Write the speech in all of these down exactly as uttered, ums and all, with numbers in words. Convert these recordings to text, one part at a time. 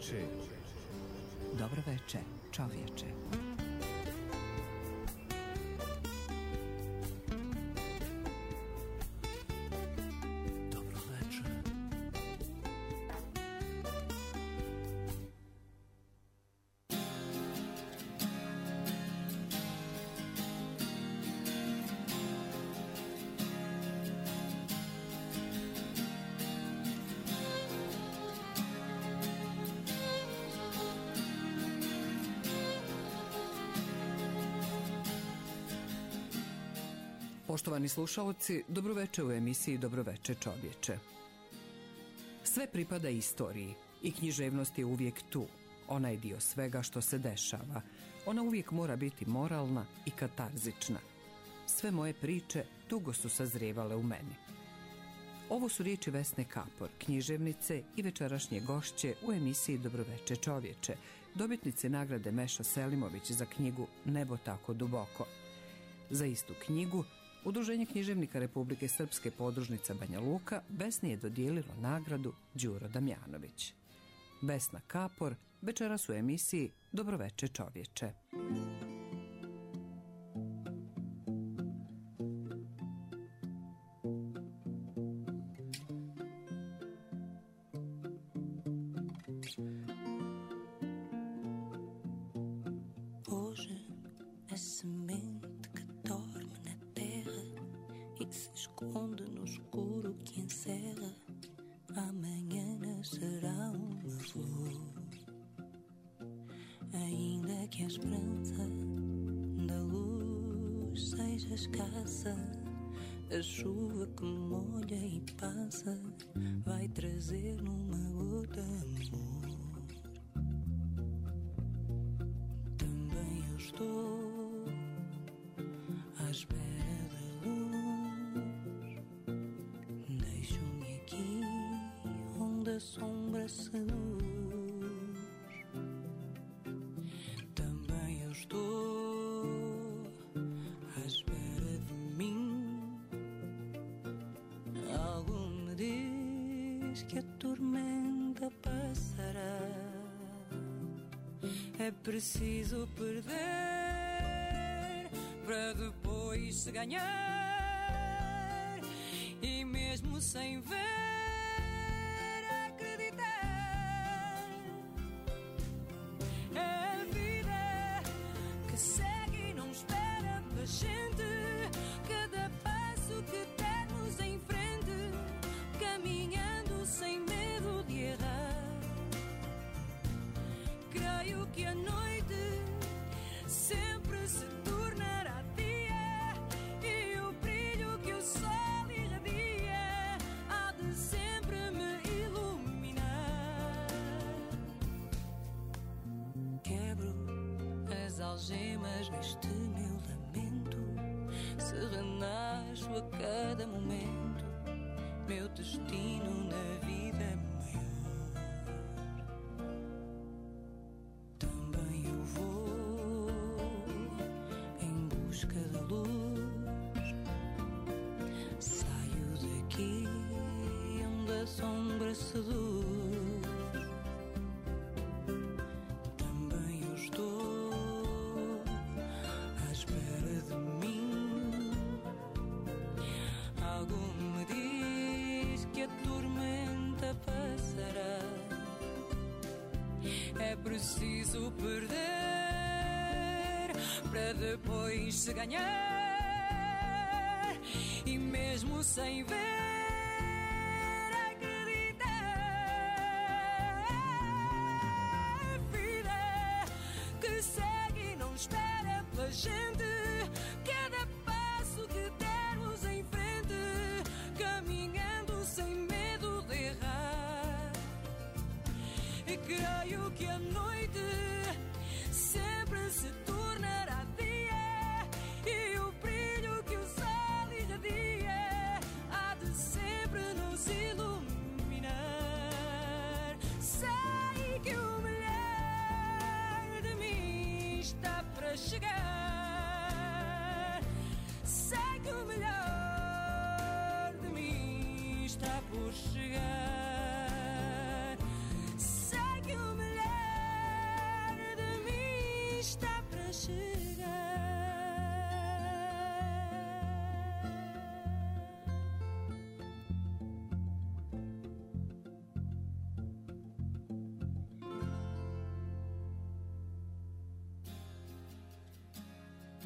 veče. Dobro veče, čovječe. Poštovani slušalci, dobroveče u emisiji Dobroveče čovječe. Sve pripada istoriji i književnost je uvijek tu. Ona je dio svega što se dešava. Ona uvijek mora biti moralna i katarzična. Sve moje priče dugo su sazrijevale u meni. Ovo su riječi Vesne Kapor, književnice i večerašnje gošće u emisiji Dobroveče čovječe, dobitnice nagrade Meša Selimović za knjigu Nebo tako duboko. Za istu knjigu Udruženje književnika Republike Srpske podružnica Banja Luka Vesni je dodijelilo nagradu Đuro Damjanović. Vesna Kapor večeras u emisiji Dobroveče čovječe. A chuva que molha e passa vai trazer numa gota amor. Também eu estou à espera da luz. Deixo-me aqui onde a sombra seduz. Também eu estou à espera de mim. Algo me diz que a tormenta passará. É preciso perder para depois se ganhar. E mesmo sem ver, acreditar. É a vida que segue e não espera pela gente. Cada passo que dermos em frente, caminhando sem medo de errar. Creio que a noite sempre se tornará dia e o brilho que o sol irradia há de sempre me iluminar. Quebro as algemas deste meu lamento, se renasço a cada momento, meu destino na vida é maior. Também eu vou em busca da luz. Saio daqui onde a sombra seduz. Também eu estou à espera de mim. Algo me diz que a tormenta passará. É preciso perder para depois se ganhar. E mesmo sem ver, acreditar. A vida que segue e não espera pela gente. Cada passo que dermos em frente, caminhando sem medo de errar. E creio que a noite sempre se tornará dia e o brilho que o sol irradia há de sempre nos iluminar. Sei que o melhor de mim está para chegar. Sei que o melhor de mim está por chegar. Sei que o melhor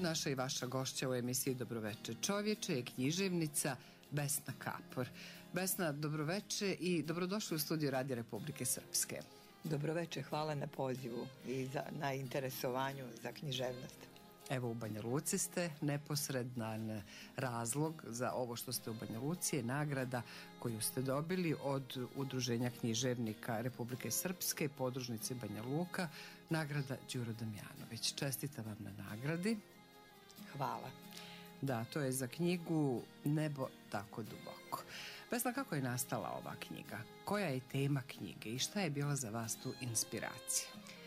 naša i vaša gošća u emisiji Dobroveče čovječe je književnica Besna Kapor. Besna, dobroveče i dobrodošli u studiju Radija Republike Srpske. Dobroveče, hvala na pozivu i za, na interesovanju za književnost. Evo, u Banja Luci ste, neposredan razlog za ovo što ste u Banja Luci je nagrada koju ste dobili od Udruženja književnika Republike Srpske, podružnice Banja Luka, nagrada Đuro Damjanović. Čestitam vam na nagradi. Hvala. Da, to je za knjigu Nebo tako duboko. Besna, kako je nastala ova knjiga? Koja je tema knjige i šta je bila za vas tu inspiracija?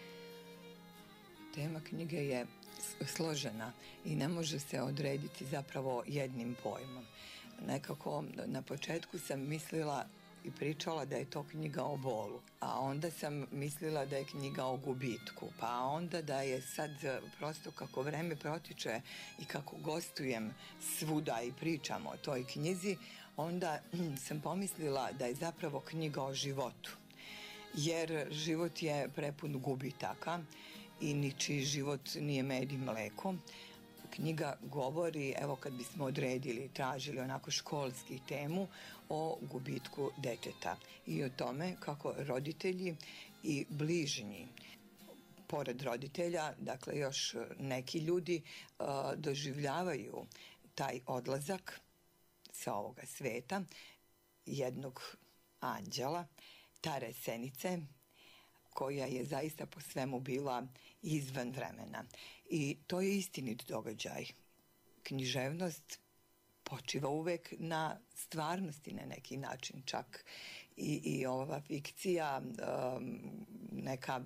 Tema knjige je složena i ne može se odrediti zapravo jednim pojmom. Nekako na početku sam mislila i pričala da je to knjiga o bolu, a onda sam mislila da je knjiga o gubitku, pa onda da je sad prosto kako vreme protiče i kako gostujem svuda i pričam o toj knjizi, onda sam pomislila da je zapravo knjiga o životu. Jer život je prepun gubitaka i ničiji život nije med i mleko. Knjiga govori, evo kad bismo odredili, tražili onako školski temu o gubitku deteta i o tome kako roditelji i bližnji, pored roditelja, dakle još neki ljudi uh, doživljavaju taj odlazak sa ovoga sveta jednog anđela, Tare Senice, koja je zaista po svemu bila izvan vremena. I to je istinit događaj. Književnost počiva uvek na stvarnosti na neki način, čak i, i ova fikcija um, neka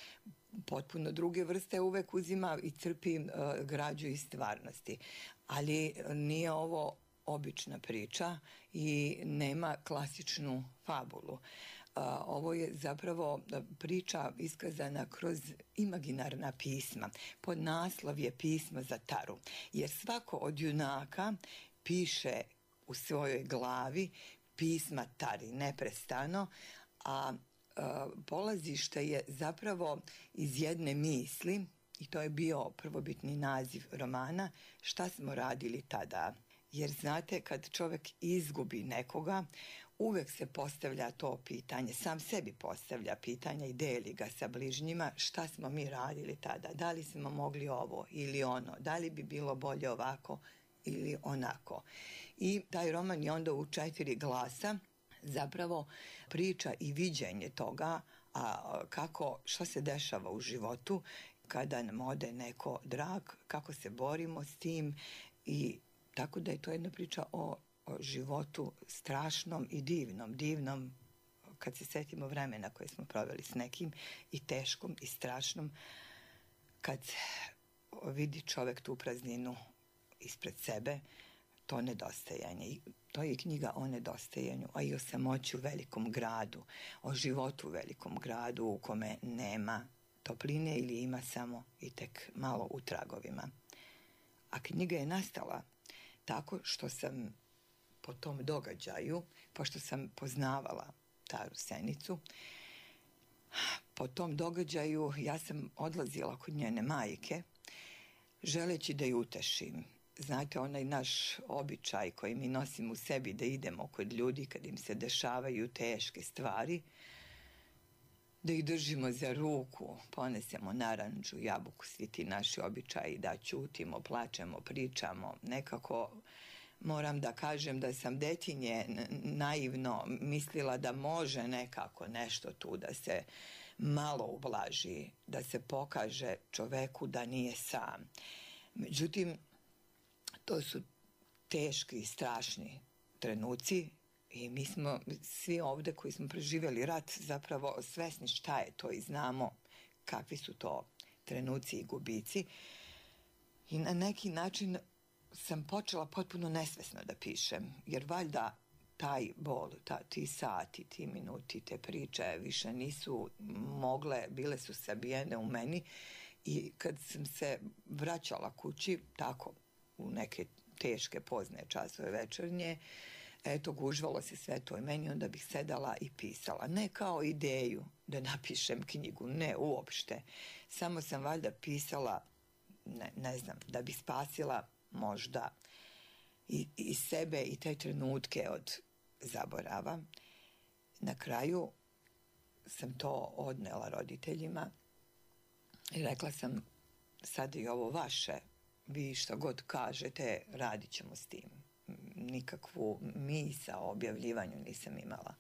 potpuno druge vrste uvek uzima i crpi uh, građu iz stvarnosti. Ali nije ovo obična priča i nema klasičnu fabulu. Uh, ovo je zapravo priča iskazana kroz imaginarna pisma. Podnaslov je Pismo za Taru, jer svako od junaka piše u svojoj glavi pisma Tari neprestano, a uh, polazište je zapravo iz jedne misli, i to je bio prvobitni naziv romana, Šta smo radili tada. Jer znate, kad čovjek izgubi nekoga, uvek se postavlja to pitanje, sam sebi postavlja pitanja i deli ga sa bližnjima, šta smo mi radili tada, da li smo mogli ovo ili ono, da li bi bilo bolje ovako ili onako. I taj roman je onda u četiri glasa zapravo priča i viđenje toga, a kako, šta se dešava u životu kada nam ode neko drag, kako se borimo s tim, i tako da je to jedna priča o o životu strašnom i divnom, divnom kad se setimo vremena koje smo proveli s nekim, i teškom i strašnom kad vidi čovjek tu prazninu ispred sebe, to nedostajanje. I to je knjiga o nedostajanju, a i o samoći u velikom gradu, o životu u velikom gradu u kome nema topline ili ima samo i tek malo u tragovima. A knjiga je nastala tako što sam po tom događaju, pošto sam poznavala Taru Senicu, po tom događaju ja sam odlazila kod njene majke, želeći da ju utešim. Znate, onaj naš običaj koji mi nosimo u sebi, da idemo kod ljudi kad im se dešavaju teške stvari, da ih držimo za ruku, ponesemo naranđu, jabuku, svi ti naši običaji, da ćutimo, plačemo, pričamo, nekako. Moram da kažem da sam detinje naivno mislila da može nekako nešto tu da se malo ublaži, da se pokaže čoveku da nije sam. Međutim, to su teški i strašni trenuci i mi smo svi ovde koji smo preživjeli rat zapravo svesni šta je to i znamo kakvi su to trenuci i gubici. I na neki način sam počela potpuno nesvesno da pišem, jer valjda taj bol, ta, ti sati, ti minuti, te priče više nisu mogle, bile su sabijene u meni, i kad sam se vraćala kući, tako u neke teške pozne časove večernje, eto, gužvalo se sve to i meni, onda bih sedala i pisala. Ne kao ideju da napišem knjigu, ne uopšte. Samo sam valjda pisala ne, ne znam, da bi spasila možda i, i sebe i te trenutke od zaborava. Na kraju sam to odnela roditeljima i rekla sam, sad je ovo vaše, vi što god kažete, radit ćemo s tim. Nikakvu misao o objavljivanju nisam imala.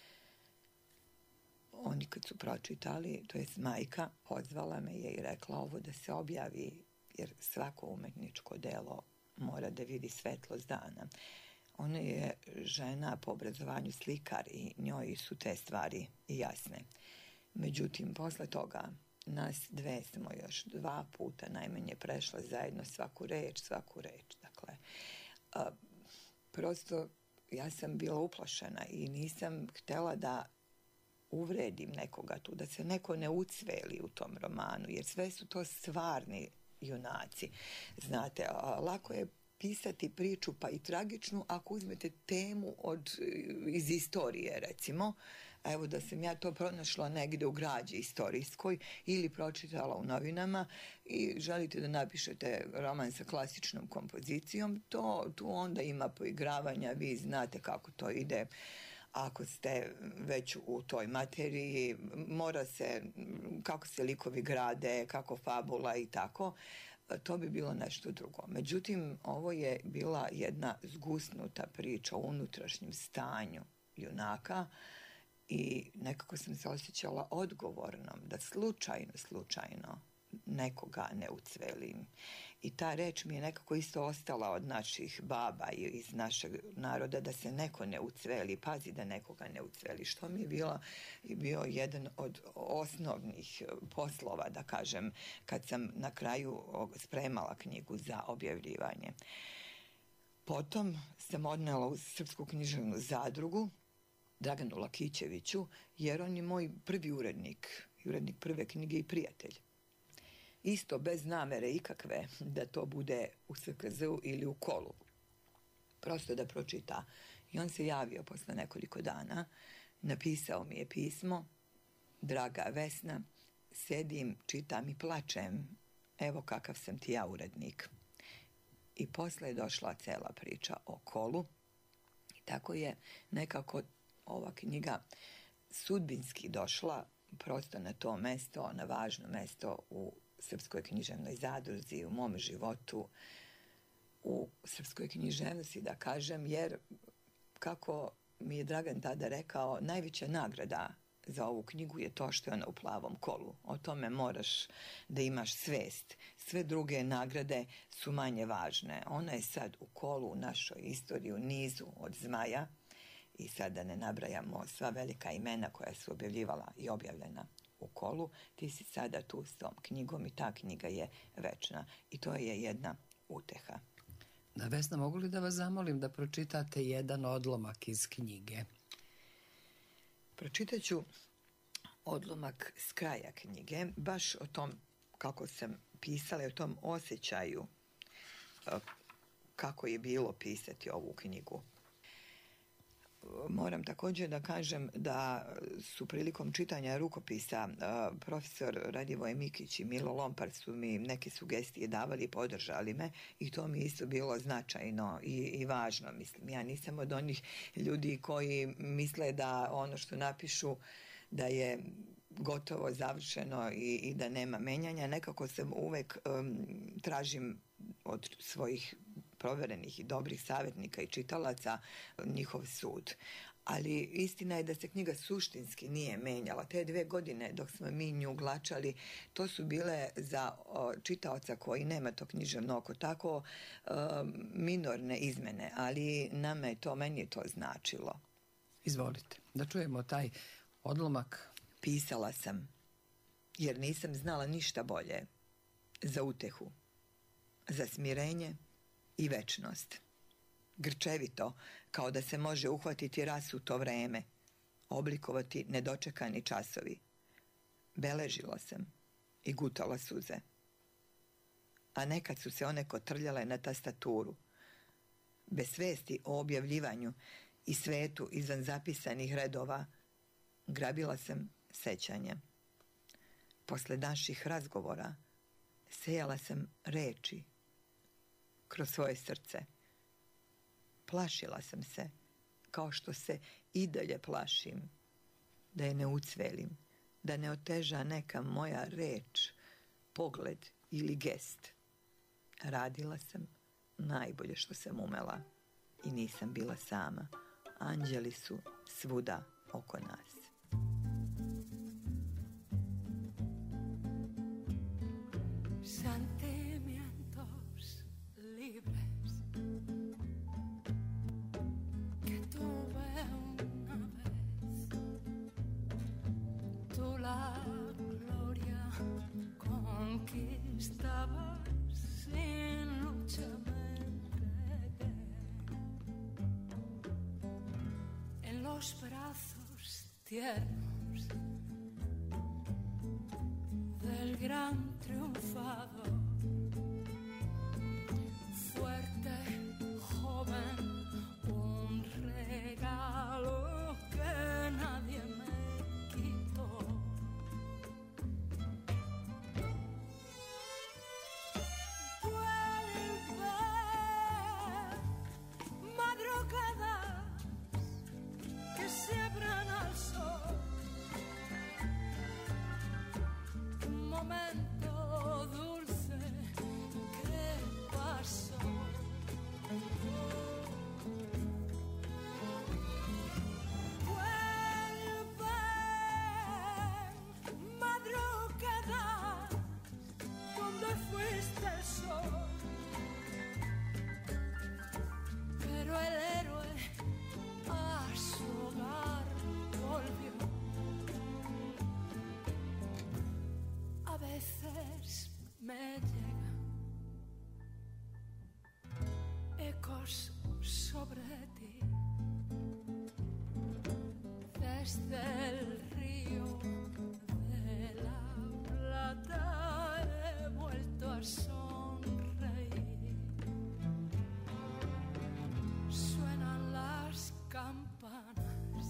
Oni kad su pročitali, to jest majka, pozvala me je i rekla ovo da se objavi, jer svako umetničko delo mora da vidi svetlost dana. Ona je žena po obrazovanju slikar i njoj su te stvari jasne. Međutim, posle toga nas dve smo još dva puta najmanje prešle zajedno svaku reč, svaku reč. Dakle, a, prosto ja sam bila uplašena i nisam htjela da uvredim nekoga tu, da se neko ne ucveli u tom romanu, jer sve su to stvarni junaci. Znate, a, lako je pisati priču, pa i tragičnu, ako uzmete temu od, iz istorije, recimo. Evo da sam ja to pronašla negde u građi istorijskoj ili pročitala u novinama i želite da napišete roman sa klasičnom kompozicijom, to tu onda ima poigravanja, vi znate kako to ide. Ako ste već u toj materiji, mora se, kako se likovi grade, kako fabula i tako, to bi bilo nešto drugo. Međutim, ovo je bila jedna zgusnuta priča o unutrašnjem stanju junaka i nekako sam se osjećala odgovornom da slučajno, slučajno nekoga ne ucvelim. I ta reč mi je nekako isto ostala od naših baba i iz našeg naroda, da se neko ne ucveli, pazi da nekoga ne ucveli, što mi je bila, bio jedan od osnovnih poslova, da kažem, kad sam na kraju spremala knjigu za objavljivanje. Potom sam odnela u Srpsku književnu zadrugu Draganu Lakićeviću, jer on je moj prvi urednik, urednik prve knjige i prijatelj. Isto bez namere ikakve da to bude u S K Z-u ili u Kolu. Prosto da pročita. I on se javio posle nekoliko dana, napisao mi je pismo, draga Vesna, sedim, čitam i plačem, evo kakav sam ti ja urednik. I posle je došla cela priča o Kolu. I tako je nekako ova knjiga sudbinski došla prosto na to mesto, na važno mesto u Srpskoj književnoj zadruzi, u mom životu, u srpskoj književnosti, da kažem, jer, kako mi je Dragan tada rekao, najveća nagrada za ovu knjigu je to što je ona u plavom kolu. O tome moraš da imaš svest. Sve druge nagrade su manje važne. Ona je sad u kolu, u našoj istoriji, u nizu od Zmaja, i sad da ne nabrajamo sva velika imena koja su objavljivala i objavljena u Kolu, ti si sada tu s tom knjigom i ta knjiga je večna. I to je jedna uteha. Da, Vesna, mogu li da vas zamolim da pročitate jedan odlomak iz knjige? Pročitat ću odlomak s kraja knjige, baš o tom kako sam pisala, o tom osjećaju kako je bilo pisati ovu knjigu. Moram također da kažem da su prilikom čitanja rukopisa uh, profesor Radivoje Mikić i Milo Lompar su mi neke sugestije davali i podržali me i to mi isto bilo značajno i, i važno. Mislim, ja nisam od onih ljudi koji misle da ono što napišu da je gotovo završeno i, i da nema menjanja. Nekako sam uvek um, tražim od svojih proverenih i dobrih savjetnika i čitalaca njihov sud. Ali istina je da se knjiga suštinski nije menjala. Te dve godine dok smo mi nju glačali, to su bile za o, čitaoca koji nema to književno oko tako o, minorne izmene, ali nama je to, meni je to značilo. Izvolite, da čujemo taj odlomak. Pisala sam, jer nisam znala ništa bolje za utehu, za smirenje i večnost. Grčevito, kao da se može uhvatiti rasuto vreme, oblikovati nedočekani časovi. Beležila sam i gutala suze. A nekad su se one kotrljale na tastaturu. Bez svesti o objavljivanju i svetu izvan zapisanih redova, grabila sam sećanja. Posle naših razgovora Sejala sam reči kroz svoje srce. Plašila sam se, kao što se i dalje plašim, da je ne ucvelim, da ne oteža neka moja reč, pogled ili gest. Radila sam najbolje što sam umela i nisam bila sama. Anđeli su svuda oko nas. Sentimientos libres que tuve una vez. Tú la gloria conquistabas sin lucha, me entregué en los brazos tiernos del gran triunfador, fuerte, joven, un regalo que nadie me quitó. Vuelve, madrugadas que se abran al sol. Un momento dulce que pasó. Vuelve, madrugada, donde fuiste el sol. Pero el héroe a su hogar volvió. A veces me llegan ecos sobre ti, desde el río de la Plata he vuelto a sonreír. Suenan las campanas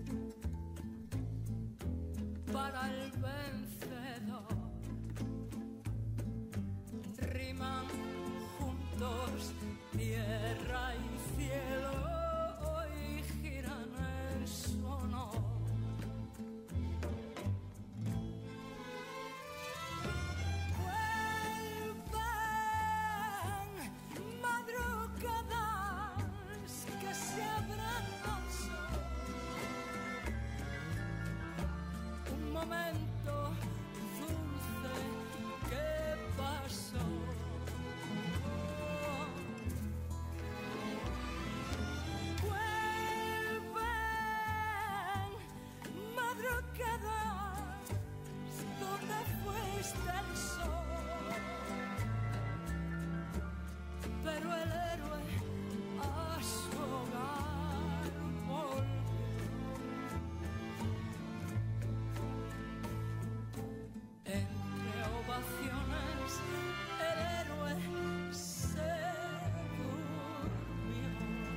para el vencedor. Riman juntos tierra y cielo, hoy giran el sonor. Vuelven madrugadas que se abran al sol. Un momento dulce que pasó. Vuelven madrugadas donde fuiste el sol. Pero el héroe a su hogar volvió. Entre ovaciones el héroe se durmió.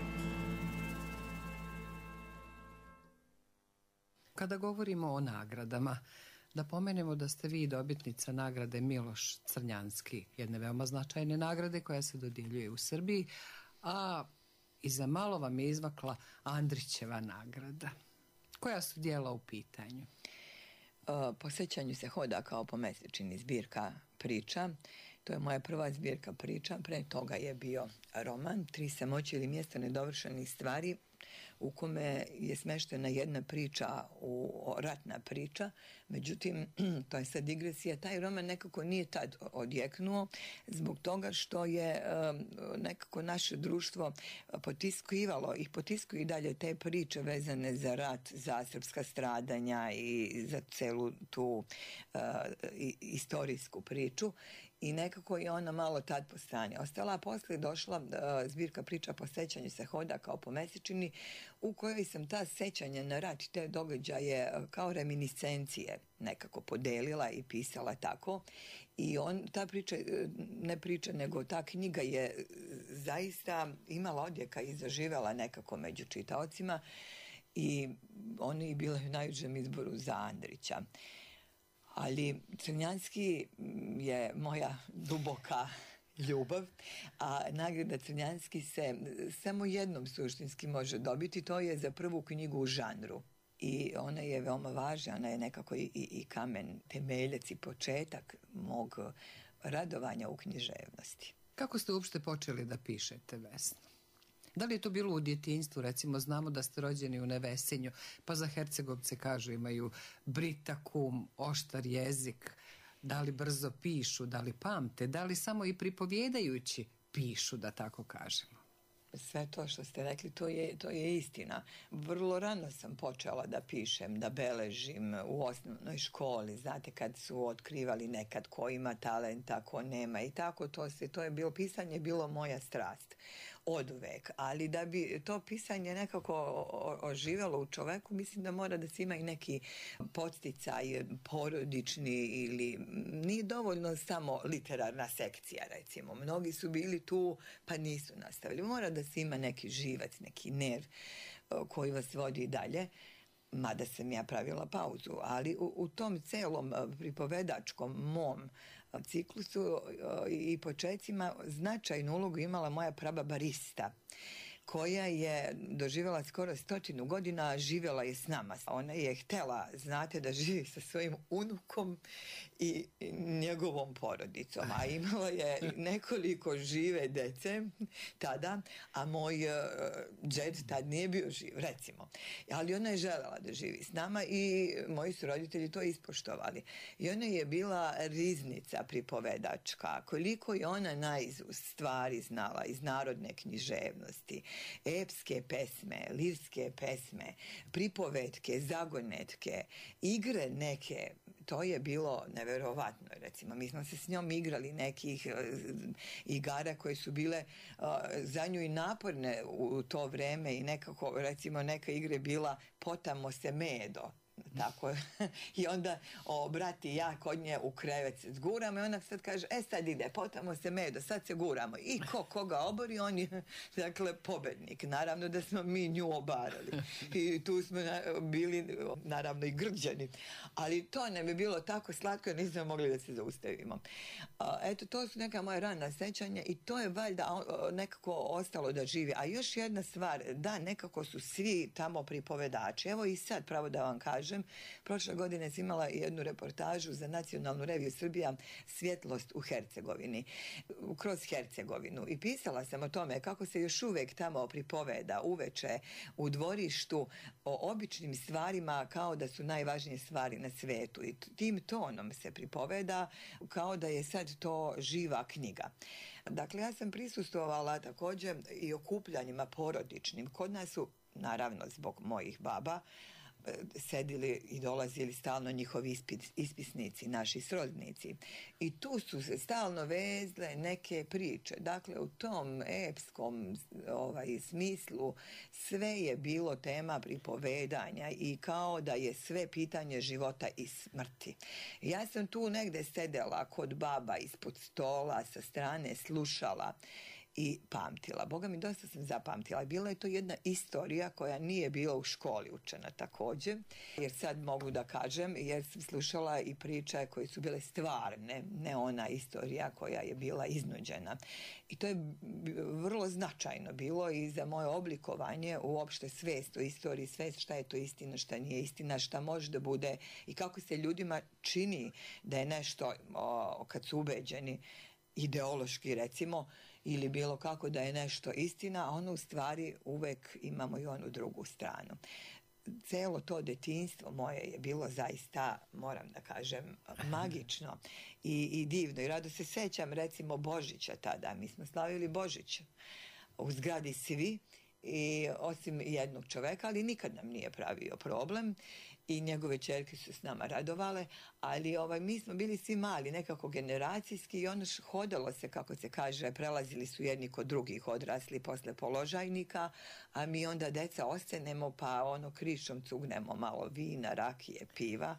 Kada govorimo o nagradama, da pomenemo da ste vi dobitnica nagrade Miloš Crnjanski, jedne veoma značajne nagrade koja se dodjeljuje u Srbiji, a i za malo vam je izvakla Andrićeva nagrada. Koja su dijela u pitanju? Po sećanju se hoda kao po mesečini zbirka priča. To je moja prva zbirka priča. Pre toga je bio roman Tri samoće ili mjesto nedovršenih stvari, u kome je smeštena jedna priča, u, ratna priča. Međutim, to je sad digresija, taj roman nekako nije tad odjeknuo zbog toga što je um, nekako naše društvo potiskivalo i potiskuju i dalje te priče vezane za rat, za srpska stradanja i za celu tu uh, istorijsku priču. I nekako je ona malo tad po strani ostala, a posle je došla uh, zbirka priča po sećanju se hoda kao po mesečini, u kojoj sam ta sećanja na rat i te događaje uh, kao reminiscencije nekako podelila i pisala tako. I on, ta priča, ne priča, nego ta knjiga je zaista imala odjeka i zaživela nekako među čitaocima i oni bile u najužem izboru za Andrića. Ali Crnjanski je moja duboka ljubav, a nagrada Crnjanski se samo jednom suštinski može dobiti, to je za prvu knjigu u žanru. I ona je veoma važna, ona je nekako i, i, i kamen temeljac i početak mog radovanja u književnosti. Kako ste uopšte počeli da pišete, Vesna? Da li je to bilo u djetinjstvu? Recimo, znamo da ste rođeni u Nevesinju, pa za Hercegovce kažu imaju britakum, oštar jezik. Da li brzo pišu, da li pamte, da li samo i pripovjedajući pišu, da tako kažemo? Sve to što ste rekli, to je, to je istina. Vrlo rano sam počela da pišem, da beležim u osnovnoj školi. Znate, kad su otkrivali nekad ko ima talenta, ko nema i tako, to se, to je bilo, pisanje je bilo moja strast. Oduvek, ali da bi to pisanje nekako oživjelo u čoveku, mislim da mora da se ima i neki podsticaj porodični ili nije dovoljno samo literarna sekcija, recimo. Mnogi su bili tu pa nisu nastavili. Mora da se ima neki živac, neki nerv koji vas vodi dalje. Mada sam ja pravila pauzu, ali u, u tom celom pripovedačkom mom ciklusu i početcima značajnu ulogu imala moja prababa Rista, koja je doživjela skoro stotinu godina, a živjela je s nama. Ona je htjela, znate, da živi sa svojim unukom i njegovom porodicom, a imala je nekoliko žive dece tada, a moj uh, džed tad nije bio živ, recimo. Ali ona je željela da živi s nama i moji su roditelji to ispoštovali. I ona je bila riznica pripovedačka, koliko je ona naizust stvari znala iz narodne književnosti, epske pesme, lirske pesme, pripovetke, zagonetke, igre neke, to je bilo neverovatno, recimo. Mi smo se s njom igrali nekih uh, igara koje su bile uh, za nju i naporne u to vreme i nekako, recimo, neka igra je bila Potamo se medo. Tako. I onda o, brat i ja kod nje u krevet se zguramo i ona sad kaže, e sad ide, potamo se medo, sad se guramo. I ko koga obori, on je, dakle, pobednik. Naravno da smo mi nju obarali. I tu smo na, bili, naravno, i grđani. Ali to nam je bilo tako slatko da nismo mogli da se zaustavimo. A, eto, to su neka moja rana sećanja i to je valjda nekako ostalo da živi. A još jedna stvar, da, nekako su svi tamo pripovedači. Evo i sad, pravo da vam kažem, prošle godine sam imala jednu reportažu za Nacionalnu reviju Srbija Svjetlost u Hercegovini, kroz Hercegovinu. I pisala sam o tome kako se još uvek tamo pripoveda uveče u dvorištu o običnim stvarima kao da su najvažnije stvari na svetu. I tim tonom se pripoveda kao da je sad to živa knjiga. Dakle, ja sam prisustvovala također i okupljanjima porodičnim. Kod nas su, naravno, zbog mojih baba, sedili i dolazili stalno njihovi ispit, ispisnici, naši srodnici. I tu su se stalno vezle neke priče. Dakle, u tom epskom ovaj, smislu sve je bilo tema pripovedanja i kao da je sve pitanje života i smrti. Ja sam tu negde sedela kod baba ispod stola, sa strane slušala i pamtila. Boga mi, dosta sam zapamtila. Bila je to jedna istorija koja nije bila u školi učena također, jer sad mogu da kažem, jer sam slušala i priče koje su bile stvarne, ne ona istorija koja je bila iznuđena. I to je vrlo značajno bilo i za moje oblikovanje, uopšte svest o istoriji, svest šta je to istina, šta nije istina, šta može da bude i kako se ljudima čini da je nešto, o, kad su ubeđeni, ideološki, recimo, ili bilo kako da je nešto istina, a ono u stvari uvek imamo i onu drugu stranu. Celo to detinjstvo moje je bilo zaista, moram da kažem, magično i, i divno. I rado se sećam, recimo, Božića tada. Mi smo slavili Božić u zgradi svi, i osim jednog čoveka, ali nikad nam nije pravio problem i njegove ćerke su s nama radovale, ali ovaj, mi smo bili svi mali, nekako generacijski i ono hodalo se, kako se kaže, prelazili su jedni kod drugih odrasli posle položajnika, a mi onda deca ostanemo pa ono krišom cugnemo malo vina, rakije, piva,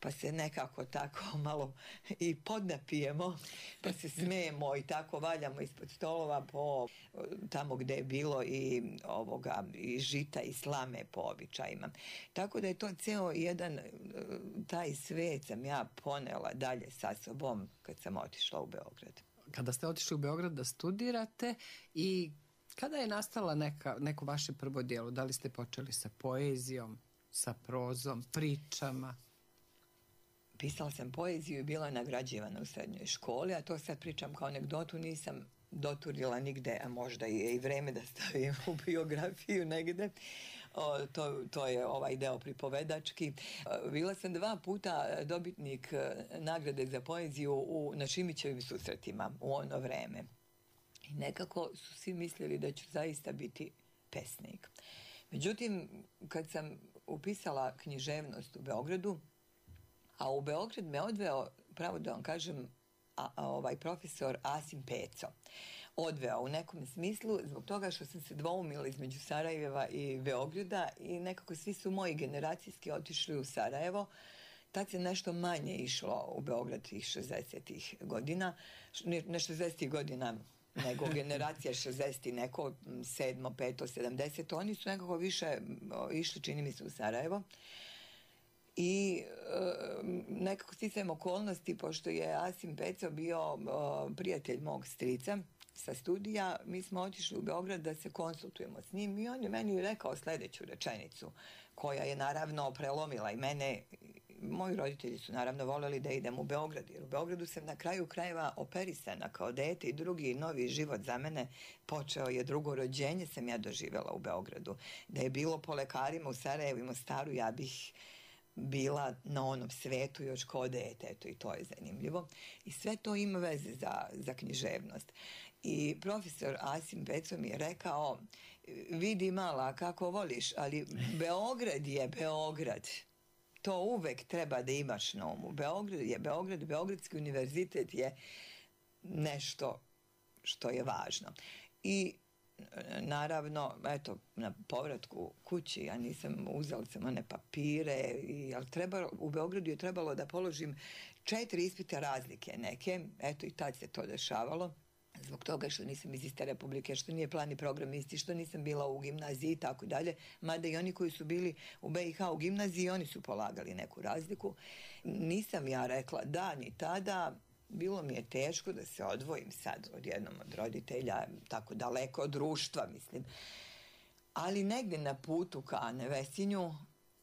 pa se nekako tako malo i podnapijemo, pa se smijemo i tako valjamo ispod stolova po tamo gdje je bilo i ovoga i žita i slame po običajima. Tako da je to ceo jedan taj svet sam ja ponela dalje sa sobom kad sam otišla u Beograd. Kada ste otišli u Beograd da studirate i kada je nastala neka, neko vaše prvo djelo? Da li ste počeli sa poezijom, sa prozom, pričama? Pisala sam poeziju i bila nagrađivana u srednjoj školi, a to sad pričam kao anegdotu, nisam doturila nigde, a možda je i vreme da stavim u biografiju negde. O, to, to je ovaj deo pripovedački. Bila sam dva puta dobitnik nagrade za poeziju u, na Šimićevim susretima u ono vreme. I nekako su svi mislili da ću zaista biti pesnik. Međutim, kad sam upisala književnost u Beogradu, a u Beograd me odveo, pravo da vam kažem, a, a, ovaj profesor Asim Peco. Odveo u nekom smislu zbog toga što sam se dvoumila između Sarajeva i Beograda i nekako svi su moji generacijski otišli u Sarajevo. Tad se nešto manje išlo u Beograd tih šezdesetih godina, ne šezdesetih godina, nego generacija šezdeset neko, sedmo, peto, sedamdeset, oni su nekako više išli, čini mi se, u Sarajevo. I e, nekako sticajem okolnosti, pošto je Asim Peco bio e, prijatelj mog strica sa studija, mi smo otišli u Beograd da se konsultujemo s njim i on je meni rekao sljedeću rečenicu, koja je naravno prelomila i mene. Moji roditelji su naravno voljeli da idem u Beograd, jer u Beogradu sam na kraju krajeva operisana kao dete i drugi novi život za mene počeo je, drugo rođenje sam ja doživjela u Beogradu. Da je bilo po lekarima u Sarajevu i Mostaru, ja bih bila na onom svetu još kao dete, eto, i to je zanimljivo. I sve to ima veze za, za književnost. I profesor Asim Peco mi je rekao, vidi mala kako voliš, ali Beograd je Beograd. To uvek treba da imaš na umu. Beograd je Beograd, Beogradski univerzitet je nešto što je važno. I naravno, eto, na povratku kući, ja nisam, uzela sam one papire, i, ali treba, u Beogradu je trebalo da položim četiri ispita razlike neke, eto i tad se to dešavalo. Zbog toga što nisam iz iste republike, što nije plan i program isti, što nisam bila u gimnaziji i tako dalje. Mada i oni koji su bili u be i ha u gimnaziji, oni su polagali neku razliku. Nisam ja rekla da ni tada. Bilo mi je teško da se odvojim sad od jednom od roditelja, tako daleko od društva, mislim. Ali negdje na putu ka Nevesinju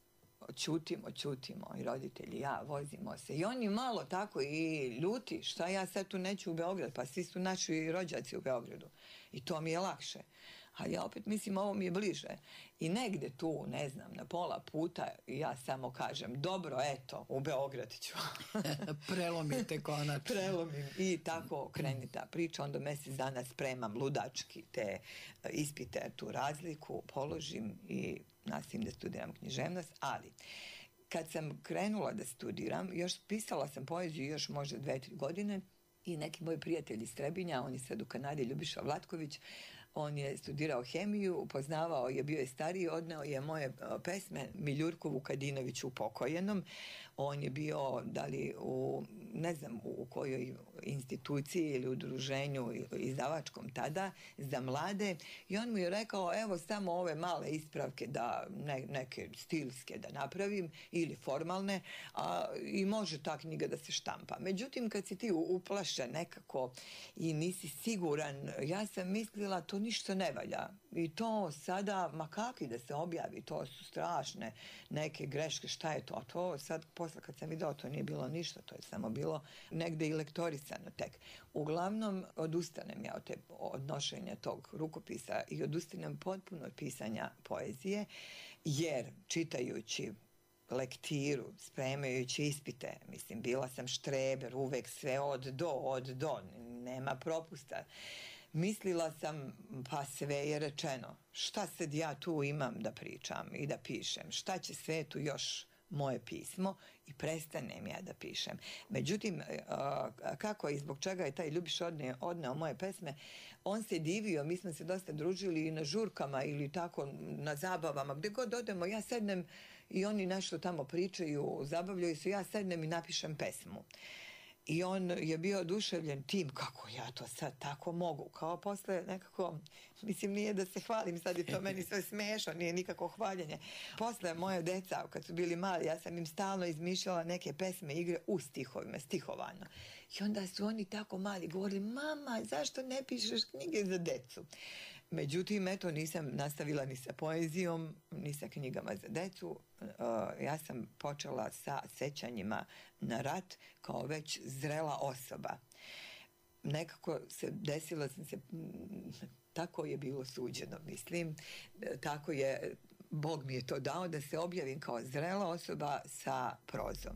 čutimo, čutimo i roditelji i ja vozimo se. I oni malo tako i ljuti, šta ja sad tu neću u Beograd, pa svi su naši rođaci u Beogradu. I to mi je lakše. A ja opet mislim, ovo mi je bliže. I negde tu, ne znam, na pola puta ja samo kažem, dobro, eto, u Beograd ću. Prelomite konačno. Prelomim. I tako kreni ta priča. Onda mjesec dana spremam ludački te ispite, tu razliku, položim i nastavim da studiram književnost. Ali, kad sam krenula da studiram, još pisala sam poeziju još možda dve, tri godine i neki moji prijatelji iz Trebinja, on je sad u Kanadi, Ljubiša Vlatković, on je studirao hemiju, upoznavao je, bio je stariji, odneo je moje pesme Miljurku Vukadinoviću upokojenom. On je bio, da li u, ne znam u kojoj instituciji ili udruženju izdavačkom tada, za mlade. I on mu je rekao, evo samo ove male ispravke, da ne, neke stilske da napravim, ili formalne, a, i može ta knjiga da se štampa. Međutim, kad si ti uplašen nekako i nisi siguran, ja sam mislila, to ništa ne valja. I to sada, ma kakvi da se objavi, to su strašne neke greške, šta je to? A to sad, posle kad sam vidio, to nije bilo ništa, to je samo bilo negde i lektorisano tek. Uglavnom, odustanem ja od, te, od nošenja tog rukopisa i odustanem potpuno od pisanja poezije, jer čitajući lektiru, spremajući ispite, mislim, bila sam štreber, uvek sve od do, od do, nema propusta. Mislila sam, pa sve je rečeno, šta sad ja tu imam da pričam i da pišem, šta će svetu još moje pismo i prestanem ja da pišem. Međutim, kako i zbog čega je taj Ljubiša odneo, odneo moje pesme, on se divio, mi smo se dosta družili i na žurkama ili tako na zabavama, gdje god odemo, ja sednem i oni nešto tamo pričaju, zabavljaju se, ja sednem i napišem pesmu. I on je bio oduševljen tim kako ja to sad tako mogu. Kao posle nekako, mislim nije da se hvalim, sad je to meni sve smešno, nije nikako hvaljenje. Posle moje deca, kad su bili mali, ja sam im stalno izmišljala neke pesme, igre u stihovima, stihovano. I onda su oni tako mali govorili, mama, zašto ne pišeš knjige za decu? Međutim, eto, nisam nastavila ni sa poezijom, ni sa knjigama za decu. Ja sam počela sa sećanjima na rat kao već zrela osoba. Nekako se desila sam se, tako je bilo suđeno, mislim. Tako je, Bog mi je to dao da se objavim kao zrela osoba sa prozom.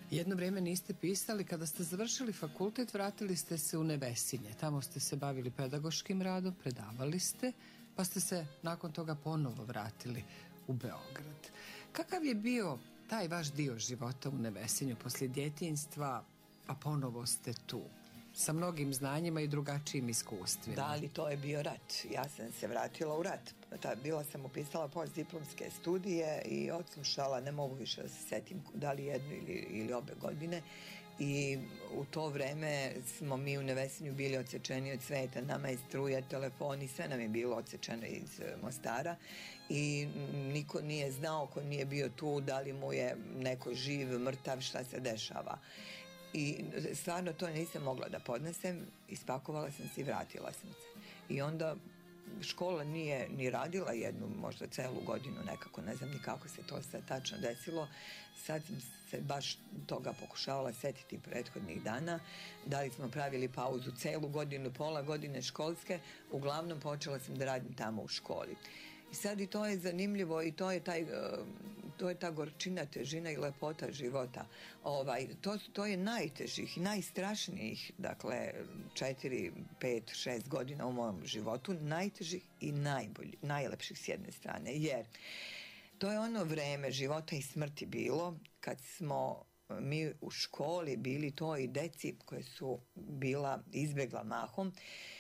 Jedno vrijeme niste pisali, kada ste završili fakultet, vratili ste se u Nevesinje. Tamo ste se bavili pedagoškim radom, predavali ste, pa ste se nakon toga ponovo vratili u Beograd. Kakav je bio taj vaš dio života u Nevesinju poslije djetinjstva, pa ponovo ste tu, sa mnogim znanjima i drugačijim iskustvima? Da, ali to je bio rat. Ja sam se vratila u rat. Ta, bila sam upisala postdiplomske studije i odslušala, ne mogu više da se setim da li jednu ili, ili obe godine. I u to vreme smo mi u Nevesinju bili odsečeni od sveta. Nama je struja, telefoni, sve nam je bilo odsečeno iz Mostara i niko nije znao, ko nije bio tu, da li mu je neko živ, mrtav, šta se dešava. I stvarno to nisam mogla da podnesem, ispakovala sam se i vratila sam se. I onda škola nije ni radila jednu, možda celu godinu nekako, ne znam ni kako se to sad tačno desilo. Sad sam se baš toga pokušavala setiti prethodnih dana. Da li smo pravili pauzu celu godinu, pola godine školske, uglavnom počela sam da radim tamo u školi. I sad i to je zanimljivo i to je taj, to je ta gorčina, težina i lepota života. Ovaj, to, to je najtežih i najstrašnijih, dakle, četiri, pet, šest godina u mom životu, najtežih i najbolji, najlepših s jedne strane, jer to je ono vreme života i smrti bilo kad smo mi u školi bili to i deci koje su bila izbjegla mahom,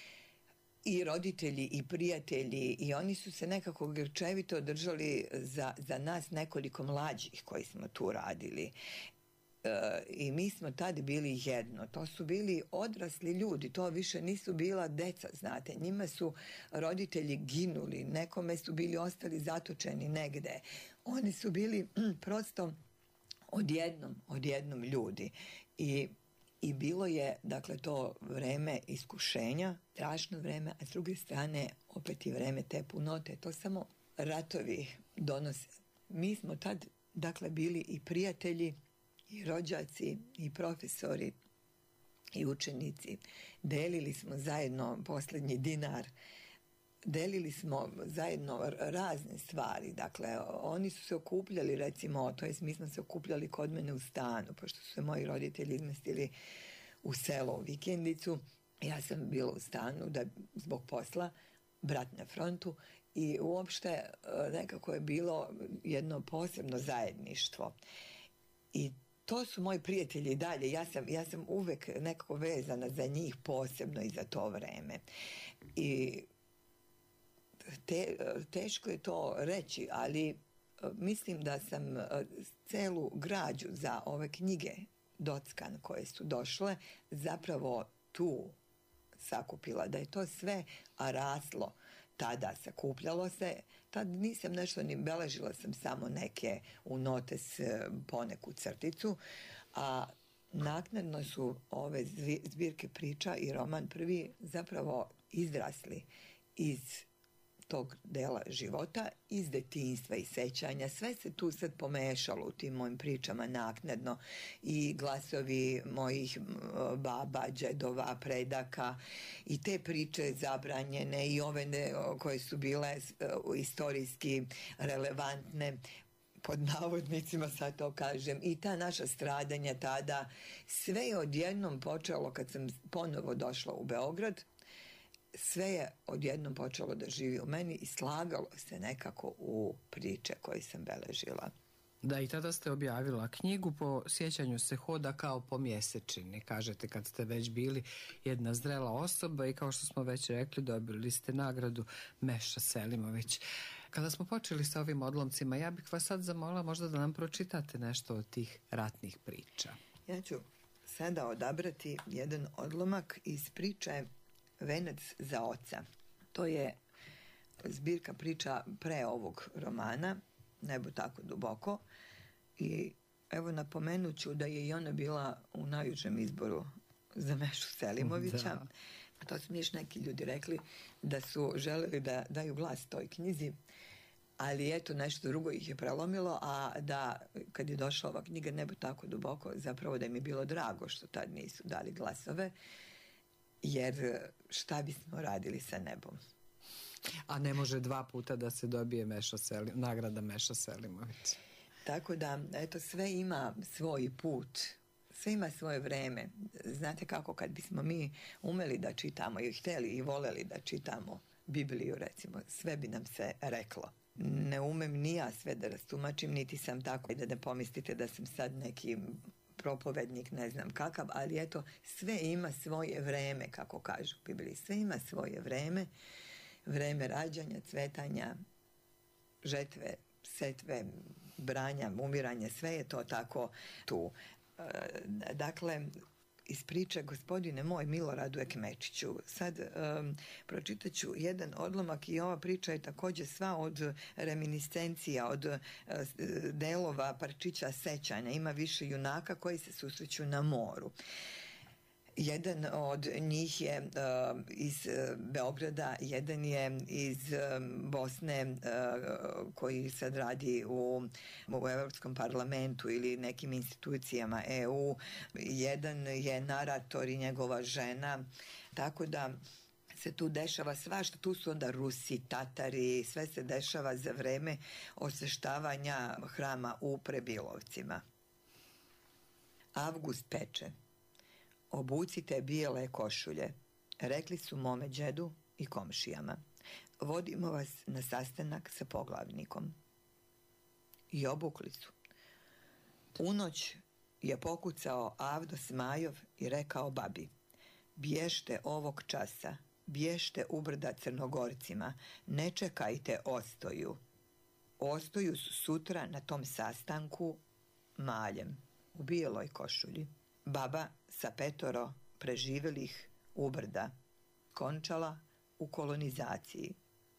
i roditelji i prijatelji, i oni su se nekako grčevito držali za, za nas nekoliko mlađih koji smo tu radili. E, I mi smo tad bili jedno. To su bili odrasli ljudi, to više nisu bila deca, znate. Njima su roditelji ginuli, nekome su bili ostali zatočeni negde. Oni su bili prosto odjednom, odjednom ljudi. I I bilo je, dakle, to vreme iskušenja, strašno vreme, a s druge strane opet i vreme te punote. To samo ratovi donose. Mi smo tad, dakle, bili i prijatelji, i rođaci, i profesori, i učenici. Delili smo zajedno posljednji dinar. Delili smo zajedno razne stvari. Dakle, oni su se okupljali, recimo, to jest mi smo se okupljali kod mene u stanu, pošto su se moji roditelji izmestili u selo u vikendicu. Ja sam bila u stanu da, zbog posla, brat na frontu, i uopšte nekako je bilo jedno posebno zajedništvo. I to su moji prijatelji dalje. Ja sam, ja sam uvek nekako vezana za njih posebno i za to vreme. I Te, teško je to reći, ali mislim da sam celu građu za ove knjige Dockan koje su došle zapravo tu sakupila, da je to sve raslo tada, sakupljalo se. Tad nisam nešto ni beležila, sam samo neke u notes poneku crticu, a naknadno su ove zbirke priča i roman prvi zapravo izrasli iz tog dela života, iz detinjstva i sećanja. Sve se tu sad pomešalo u tim mojim pričama naknadno, i glasovi mojih baba, džedova, predaka, i te priče zabranjene i ove ne, koje su bile istorijski relevantne, pod navodnicima sad to kažem, i ta naša stradanja tada. Sve je odjednom počelo kad sam ponovo došla u Beograd. Sve je odjednom počelo da živi u meni i slagalo se nekako u priče koje sam beležila. Da, i tada ste objavila knjigu Po sjećanju se hoda kao po mjesečini. Kažete, kad ste već bili jedna zrela osoba i, kao što smo već rekli, dobili ste nagradu Meša Selimović. Kada smo počeli sa ovim odlomcima, ja bih vas sad zamolila možda da nam pročitate nešto od tih ratnih priča. Ja ću sada odabrati jedan odlomak iz priče Venac za oca. To je zbirka priča pre ovog romana, Nebo tako duboko. I evo, napomenut ću da je i ona bila u najužem izboru za Mešu Selimovića. Da. To su mi još neki ljudi rekli da su želeli da daju glas toj knjizi, ali eto, nešto drugo ih je prelomilo, a da kad je došla ova knjiga Nebo tako duboko, zapravo da im je bilo drago što tad nisu dali glasove, jer šta bismo radili sa nebom? A ne može dva puta da se dobije Meša Selim, nagrada Meša Selimović. Tako da, eto, sve ima svoj put, sve ima svoje vreme. Znate kako, kad bismo mi umeli da čitamo i htjeli i voleli da čitamo Bibliju, recimo, sve bi nam se reklo. Ne umem ni ja sve da rastumačim, niti sam tako da ne pomislite da sam sad neki propovednik, ne znam kakav, ali eto, sve ima svoje vreme, kako kažu u Bibliji. Sve ima svoje vreme, vreme rađanja, cvetanja, žetve, setve, branja, umiranja, sve je to tako tu. Dakle, iz priče Gospodine moj Miloradu Ekmečiću. Sad um, pročitat ću jedan odlomak i ova priča je također sva od reminiscencija, od uh, delova parčića sećanja. Ima više junaka koji se susreću na moru. Jedan od njih je uh, iz uh, Beograda, jedan je iz um, Bosne uh, koji sad radi u, u Evropskom parlamentu ili nekim institucijama E U. Jedan je narator i njegova žena, tako da se tu dešava svašta. Tu su onda Rusi, Tatari, sve se dešava za vreme osveštavanja hrama u Prebilovcima. Avgust peče. Obucite bijele košulje, rekli su mome đedu i komšijama. Vodimo vas na sastanak sa poglavnikom. I obukli su. U noć je pokucao Avdo Smajov i rekao babi: bješte ovog časa, bješte u brda Crnogorcima, ne čekajte Ostoju. Ostoju su sutra na tom sastanku maljem, u bijeloj košulji. Baba sa petoro preživjelih ubrda, končala u kolonizaciji.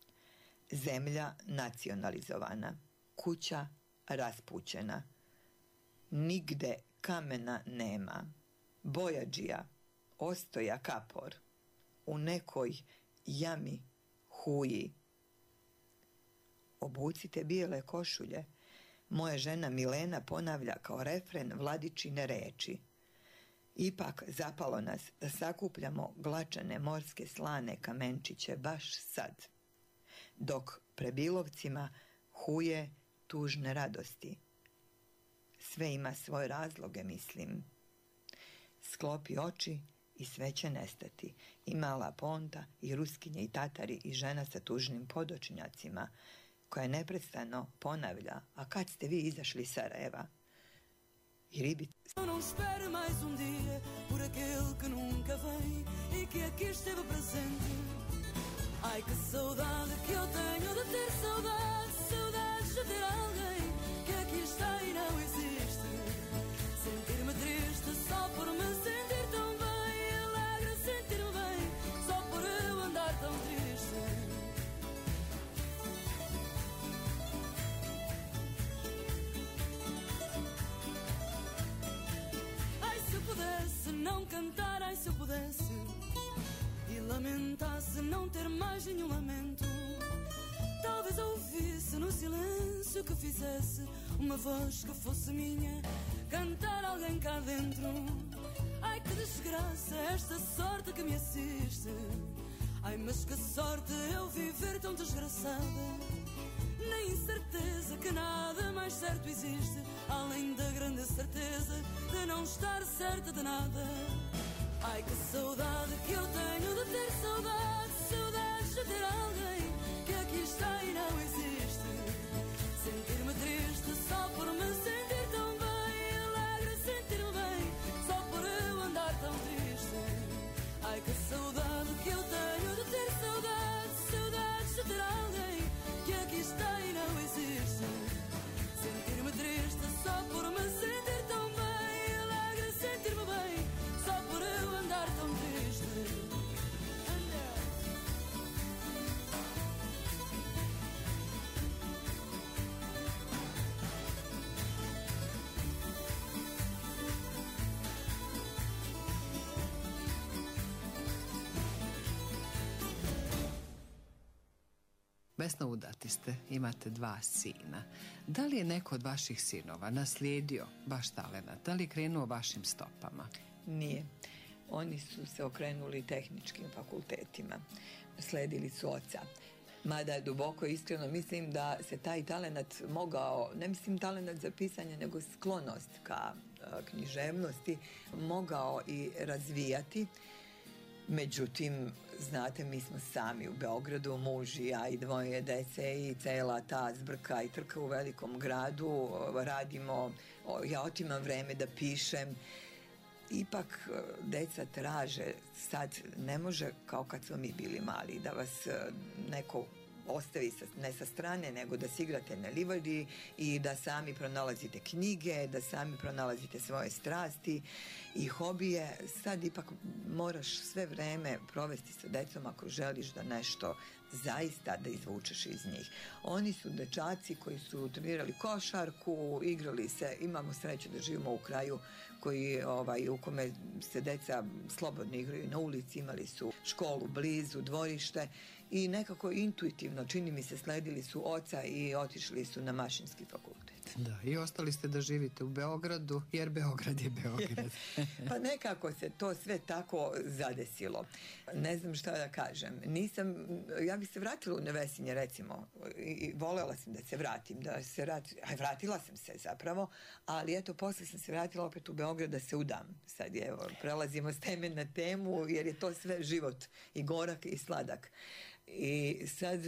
Zemlja nacionalizovana, kuća raspućena. Nigde kamena nema. Bojađija, Ostoja kapor, u nekoj jami huji. Obucite bijele košulje, moja žena Milena ponavlja kao refren Vladičine reči. Ipak zapalo nas da sakupljamo glačane morske slane kamenčiće baš sad, dok Prebilovcima huje tužne radosti. Sve ima svoje razloge, mislim. Sklopi oči i sve će nestati. I mala Ponta, i Ruskinje, i Tatari, i žena sa tužnim podočnjacima, koja neprestano ponavlja: a kad ste vi izašli iz Sarajeva? E ribice. Não espere mais um dia por aquele que nunca vem e que aqui esteve presente. Ai, que saudade que eu tenho de ter saudade, saudades de ter alguém que aqui está e não existe. Sentir-me triste só por me sentir tão bem, alegre sentir-me bem só por eu andar tão triste. Se não cantar, ai, se eu pudesse, e lamentasse não ter mais nenhum lamento, talvez ouvisse no silêncio que fizesse uma voz que fosse minha, cantar alguém cá dentro. Ai, que desgraça esta sorte que me assiste. Ai, mas que sorte eu viver tão desgraçada, na incerteza que nada mais certo existe, além da grande certeza de não estar certa de nada. Ai, que saudade que eu tenho de ter saudade, saudades de ter alguém que aqui está e não existe. Sentir-me triste só por me sentir tão bem, alegre sentir-me bem só por eu andar tão triste. Ai, que saudade que eu tenho de ter saudade, saudades de ter alguém que aqui está e não existe. Sentir-me triste só por me sentir tão bem, alegre sentir-me bem só por eu andar tão triste. Vesna, udati ste, imate dva sina. Da li je neko od vaših sinova naslijedio baš talenat? Da li je krenuo vašim stopama? Nije. Oni su se okrenuli tehničkim fakultetima. Sledili su oca. Mada duboko iskreno mislim da se taj talenat mogao, ne mislim talenat za pisanje, nego sklonost ka književnosti mogao i razvijati. Međutim, znate, mi smo sami u Beogradu, muž i ja i dvoje dece i cela ta zbrka i trka u velikom gradu, radimo, ja otimam vreme da pišem. Ipak deca traže, sad ne može kao kad smo mi bili mali, da vas neko ostavi sa, ne sa strane, nego da se igrate na livadi i da sami pronalazite knjige, da sami pronalazite svoje strasti i hobije. Sad ipak moraš sve vreme provesti sa decom ako želiš da nešto zaista da izvučeš iz njih. Oni su dečaci koji su trenirali košarku, igrali se, imamo sreću da živimo u kraju koji, ovaj, u kome se deca slobodno igraju na ulici, imali su školu blizu, dvorište i nekako intuitivno, čini mi se, sledili su oca i otišli su na mašinski fakultet. Da, i ostali ste da živite u Beogradu, jer Beograd je Beograd. Pa nekako se to sve tako zadesilo. Ne znam šta da kažem. Nisam, ja bih se vratila u Nevesinje, recimo, i volela sam da se vratim, da se vrati, aj, vratila sam se zapravo, ali eto, posle sam se vratila opet u Beograd da se udam. Sad je, evo, prelazimo s teme na temu, jer je to sve život, i gorak i sladak. I sad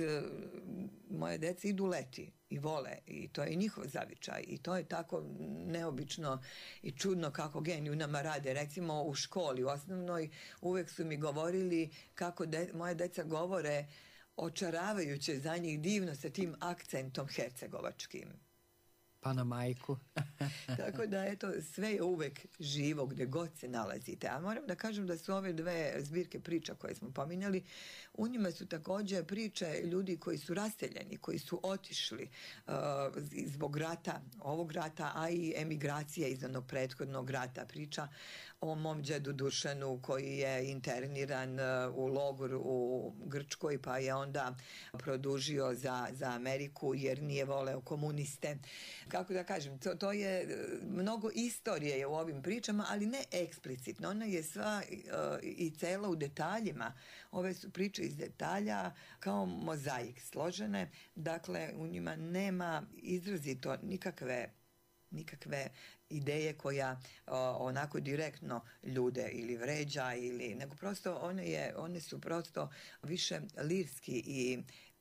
moje dece idu leti i vole i to je njihov zavičaj i to je tako neobično i čudno kako geni u nama rade. Recimo u školi, u osnovnoj, uvek su mi govorili kako de, moje deca govore očaravajuće za njih, divno sa tim akcentom hercegovačkim. Pa na majku. Tako da, eto, sve je uvek živo gdje god se nalazite. A moram da kažem da su ove dve zbirke priča koje smo pominjali, u njima su također priče ljudi koji su raseljeni, koji su otišli uh, zbog rata, ovog rata, a i emigracije iz onog prethodnog rata. Priča o mom džedu Dušanu koji je interniran uh, u logor u Grčkoj, pa je onda produžio za, za Ameriku jer nije voleo komuniste. Kako da kažem, to, to je mnogo istorije je u ovim pričama, ali ne eksplicitno. Ona je sva uh, i cela u detaljima. Ove su priče iz detalja kao mozaik složene. Dakle, u njima nema izrazito nikakve nikakve ideje koja o, onako direktno ljude ili vređa ili, nego prosto one, je, one su prosto više lirski i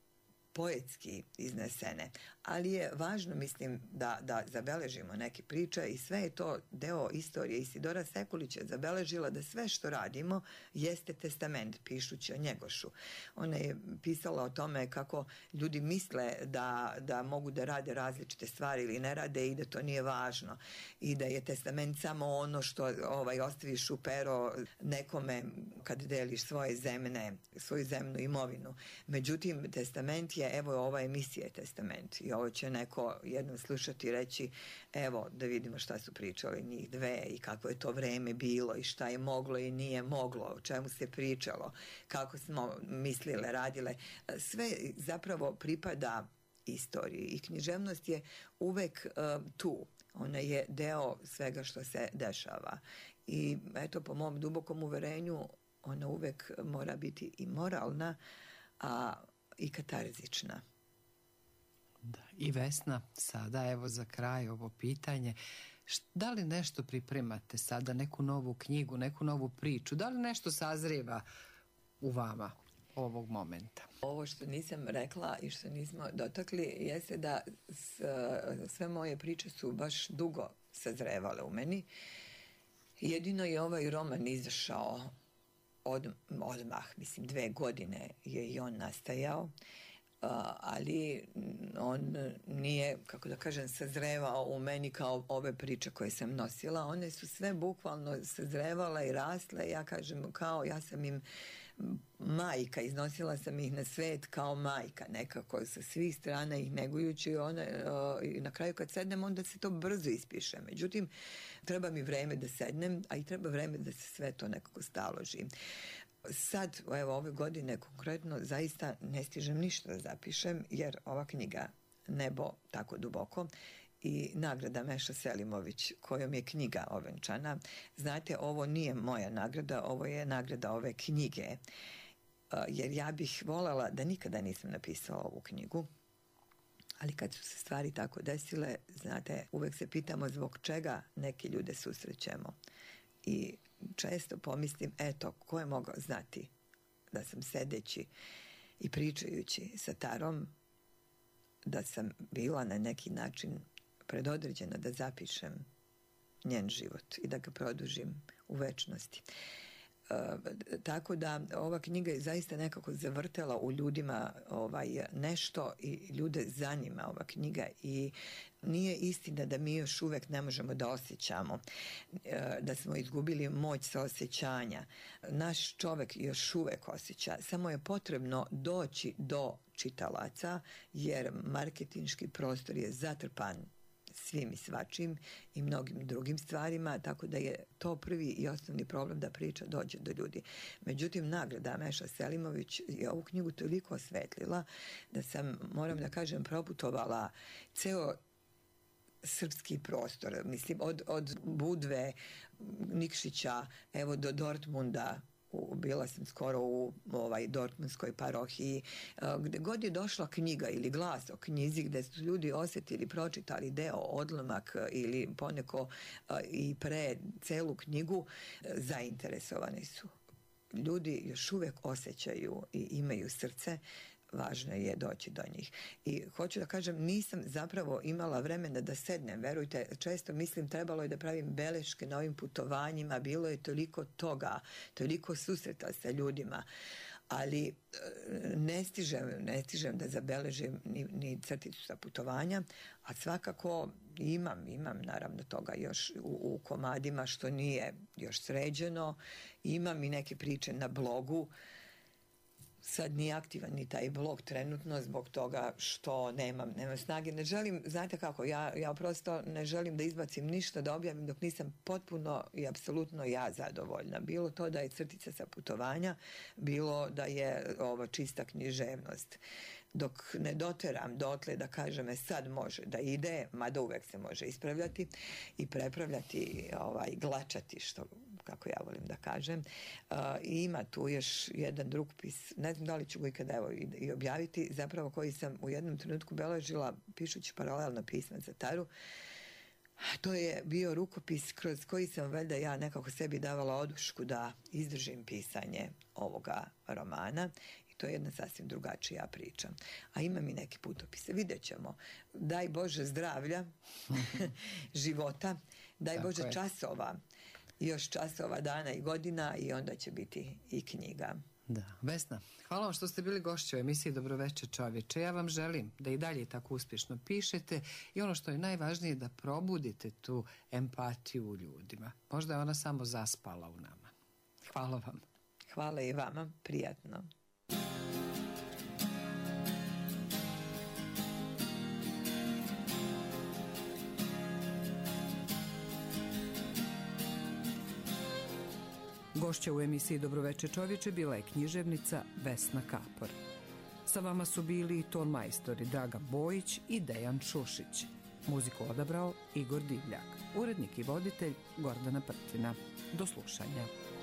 poetski iznesene, ali je važno, mislim, da, da zabeležimo neke priče i sve je to deo istorije. Isidora Sekulić je zabeležila da sve što radimo jeste testament, pišući o Njegošu. Ona je pisala o tome kako ljudi misle da, da mogu da rade različite stvari ili ne rade i da to nije važno i da je testament samo ono što ovaj, ostaviš u pero nekome kad deliš svoje zemne, svoju zemnu imovinu. Međutim, testament je, evo, ova emisija je testament i ovo će neko jednom slušati i reći, evo, da vidimo šta su pričali njih dve i kako je to vreme bilo i šta je moglo i nije moglo, o čemu se pričalo, kako smo mislile, radile. Sve zapravo pripada istoriji i književnost je uvek uh, tu. Ona je deo svega što se dešava. I eto, po mom dubokom uverenju, ona uvek mora biti i moralna, a i katarzična. Da. I Vesna, sada evo za kraj ovo pitanje, da li nešto pripremate sada, neku novu knjigu, neku novu priču, da li nešto sazrijeva u vama ovog momenta? Ovo što nisam rekla i što nismo dotakli jeste da s, sve moje priče su baš dugo sazrevale u meni. Jedino je ovaj roman izašao od, odmah, mislim, dve godine je i on nastajao, uh, ali on nije, kako da kažem, sazrevao u meni kao ove priče koje sam nosila. One su sve bukvalno sazrevale i rasle, ja kažem, kao ja sam im majka, iznosila sam ih na svet kao majka, nekako sa svih strana ih negujući, one, uh, i na kraju kad sednem onda se to brzo ispiše. Međutim, treba mi vreme da sednem, a i treba vreme da se sve to nekako staloži. Sad, evo, ove godine konkretno zaista ne stižem ništa da zapišem, jer ova knjiga Nebo tako duboko i nagrada Meša Selimović, kojom je knjiga ovenčana. Znate, ovo nije moja nagrada, ovo je nagrada ove knjige. jer ja bih voljela da nikada nisam napisala ovu knjigu, ali kad su se stvari tako desile, znate, uvek se pitamo zbog čega neke ljude susrećemo. I često pomislim, eto, ko je mogao znati da sam sedeći i pričajući sa Tarom, da sam bila na neki način predodređena da zapišem njen život i da ga produžim u večnosti. E, tako da ova knjiga je zaista nekako zavrtela u ljudima ovaj, nešto i ljude zanima ova knjiga i nije istina da mi još uvek ne možemo da osjećamo, e, da smo izgubili moć saosjećanja. Naš čovek još uvek osjeća, samo je potrebno doći do čitalaca, jer marketinški prostor je zatrpan svim i svačim i mnogim drugim stvarima, tako da je to prvi i osnovni problem da priča dođe do ljudi. Međutim, nagrada Meša Selimović je ovu knjigu toliko osvetlila da sam, moram da kažem, proputovala ceo srpski prostor, mislim, od, od Budve, Nikšića, evo do Dortmunda. U, bila sam skoro u ovaj dortmundskoj parohiji, gde god je došla knjiga ili glas o knjizi, gde su ljudi osjetili, pročitali deo, odlomak ili poneko i pre celu knjigu, zainteresovani su. Ljudi još uvek osjećaju i imaju srce, važno je doći do njih. I hoću da kažem, nisam zapravo imala vremena da sednem, verujte, često mislim trebalo je da pravim beleške na ovim putovanjima, bilo je toliko toga, toliko susreta sa ljudima, ali ne stižem, ne stižem da zabeležim ni, ni crticu sa putovanja, a svakako imam, imam naravno toga još u, u komadima što nije još sređeno, imam i neke priče na blogu. Sad nije aktivan ni taj blog trenutno zbog toga što nemam, nemam snage. Ne želim, znate kako, ja, ja prosto ne želim da izbacim ništa, da objavim dok nisam potpuno i apsolutno ja zadovoljna. Bilo to da je crtica sa putovanja, bilo da je ova čista književnost. Dok ne doteram dotle da kažem e sad može da ide, mada uvek se može ispravljati i prepravljati, ovaj, glačati, što kako ja volim da kažem. Uh, ima tu još jedan rukopis, ne znam da li ću ga ikada evo i, i objaviti, zapravo koji sam u jednom trenutku beležila pišući paralelno pisma za Taru. To je bio rukopis kroz koji sam valjda ja nekako sebi davala odušku da izdržim pisanje ovoga romana. To je jedna sasvim drugačija priča. A imam i neke putopise. Vidjet ćemo. Daj Bože zdravlja, života, daj Tako Bože je. časova, još časova, dana i godina i onda će biti i knjiga. Da. Vesna, hvala vam što ste bili gošći u emisiji Dobroveče čovječe. Ja vam želim da i dalje tako uspješno pišete i ono što je najvažnije da probudite tu empatiju u ljudima. Možda je ona samo zaspala u nama. Hvala vam. Hvala i vama, prijatno. Gošća u emisiji Dobroveče čovječe bila je književnica Vesna Kapor. Sa vama su bili ton majstori Draga Bojić i Dejan Šušić. Muziku odabrao Igor Divljak. Urednik i voditelj Gordana Prtina. Do slušanja.